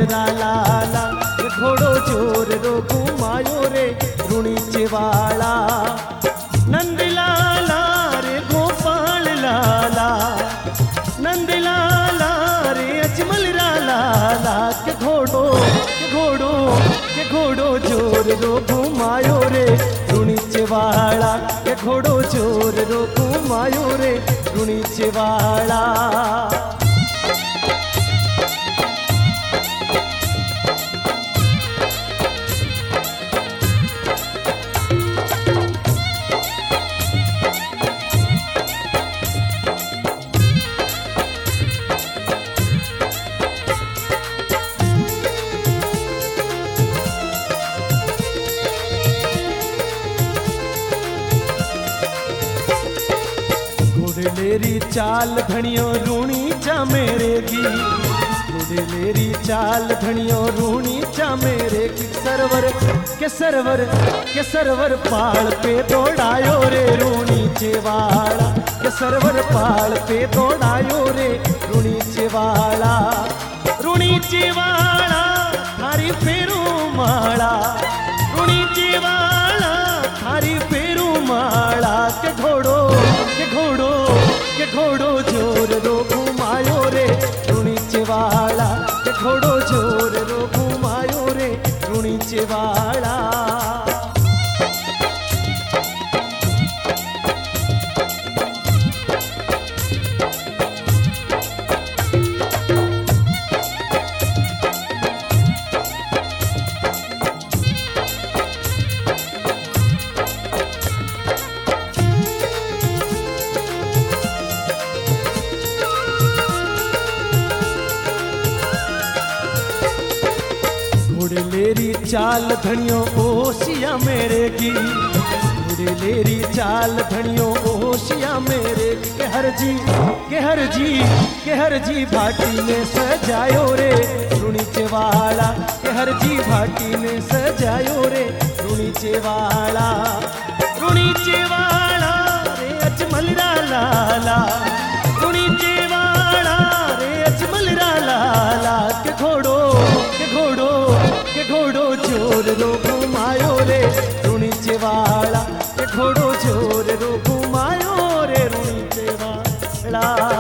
रा लाला के घोड़ो जोर रो घुमायो रे रुणीचे वाला। नंद लाला रे गोपाल लाला, नंद लाला रे अजमल रा लाला के घोड़ो जोर रो घुमायो रे रुणीचे वाला के घोड़ो जोर रो घुमायो रे रुणीचे वाला। लेरी चाल धनियो रूणी चा मेरे की, लेरी चाल धनियो रूणी चा मेरे की। के सरवर पाल पे दौड़ायो रे रूणीचे वाला के सरवर पाल पे दौड़ायो रे रूणीचे वाला। रूणीचे वाला थारी फेरू माला, रूणीचे वाला थारी फेरू माला के घोड़ो जोर रो घुमायो रे रुणीचे वाला के घोड़ो जोर रो घुमायो रे रुणीचे वाला। लेरी चाल धनियो ओसिया मेरे की, लेरी चाल धनियो ओसिया मेरे की। के हर जी भाटी में सजायो रे रुणीचे वाला के हर जी भाटी में सजायो रे रुणीचे वाला। रुणीचे वाला रे अजमल रा लाला, रुणीचे वाला रे अजमल रा लाला के घोड़ो जोर रो घुमायो रे रुणीचे वाला के घोड़ो जोर रो घुमायो रे रुणीचे वाला।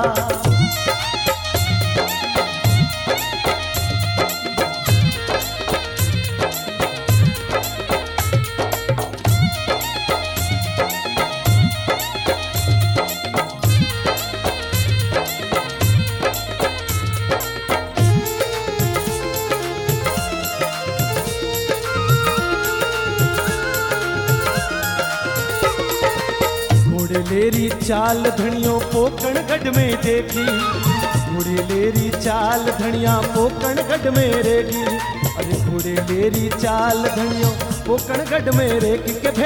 लेरी चाल धनियो पोकण गढ़ में देखी, घोड़े लेरी चाल धनिया पोकण गढ़ में रेगी। अरे घोड़े लेरी चाल धनियो पोकण गढ़ में रेगी। के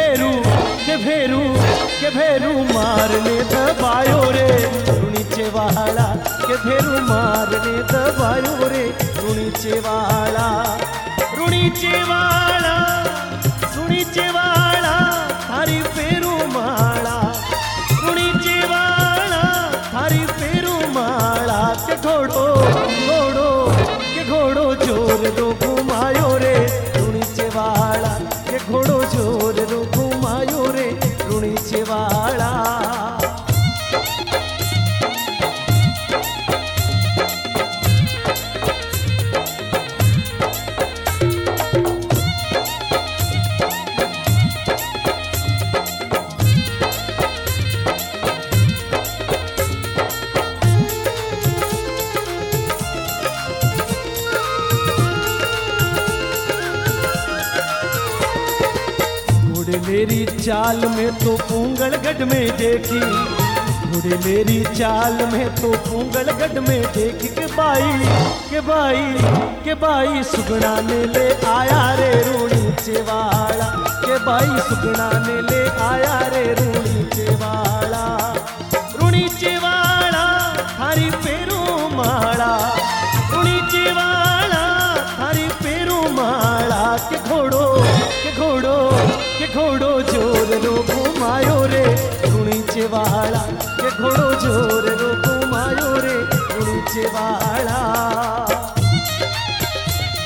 भेरू मारने दबायो रे रुणीचे वाला के भेरू मारने दबायो रे रुणीचे वाला। रुणीचे वाला थारी फेरू माला, रुणीचे वाला थारी फेरू माला के घोड़ो जोर रो घुमायो रे रुणीचे वाला के घोड़ो जोर रो घुमायो रे रुणीचे वाला। लेरी चाल में तो पूंगल गढ़ में देखी, घोड़े लेरी चाल में तो पूंगल गढ़ में देखी। के बाई सुगना ने ले आया रे रुणीचे वाला के बाई सुगना ने ले आया रे रुणीचे वाला। रुणीचे वाला थारी फेरू माला, रुणीचे वाला थारी फेरू माला के घोड़ो जोर रो घुमायो रे रुणीचे वाला के घोड़ो जोर रो घुमायो रे रुणीचे वाला।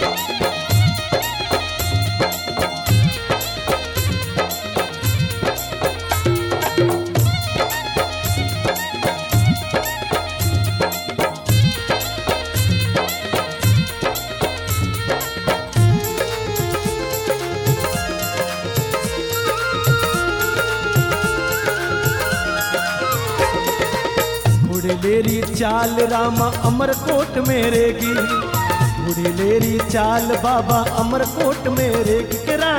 लेरी चाल रामा अमरकोट मेरे की, घोड़ी लेरी चाल बाबा अमरकोट मेरे की।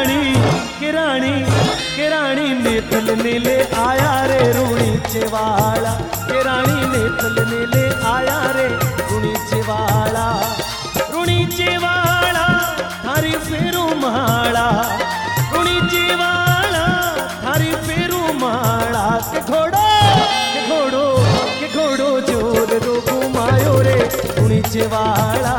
के रानी नेतल ने ले आया रे रूणीचे वाला, के रानी नेतल ने ले आया रे रूणीचे वाला। रूणीचे वाला थारी फेरू माला, रूणीचे वाला थारी फेरू माला। के घोड़ो जोर रो घुमायो रे रूणीचे वाला।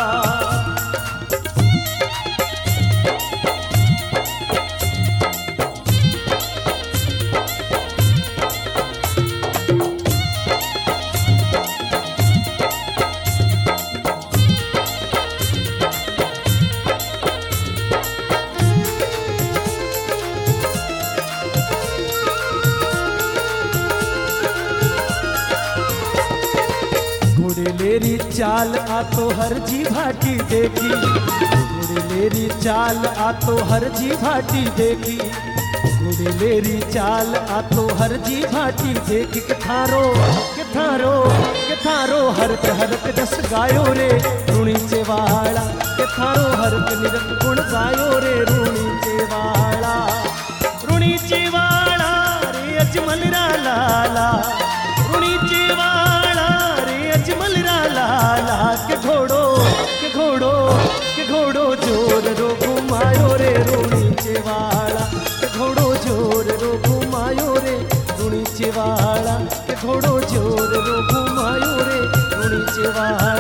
घोड़ी लेरी चाल आ तो हर जी भाटी देखी, घोड़ी लेरी चाल आ तो हर जी भाटी देखी, घोड़ी लेरी चाल आ तो हर जी भाटी देखी। के थारो हरक जस गायो रे रूणीचे वाला, के थारो हरक निरत गुण गायो रे रूणीचे वाला। रूणीचे वाला रे अजमल रा लाला, रूणीचे वाला अजमल रा लाला। के घोड़ो जोर रो घुमायो रे रूणीचे वाला, के घोड़ो जोर रो घुमायो रे रूणीचे वाला, के घोड़ो जोर रो घुमायो रे रूणीचे वाला।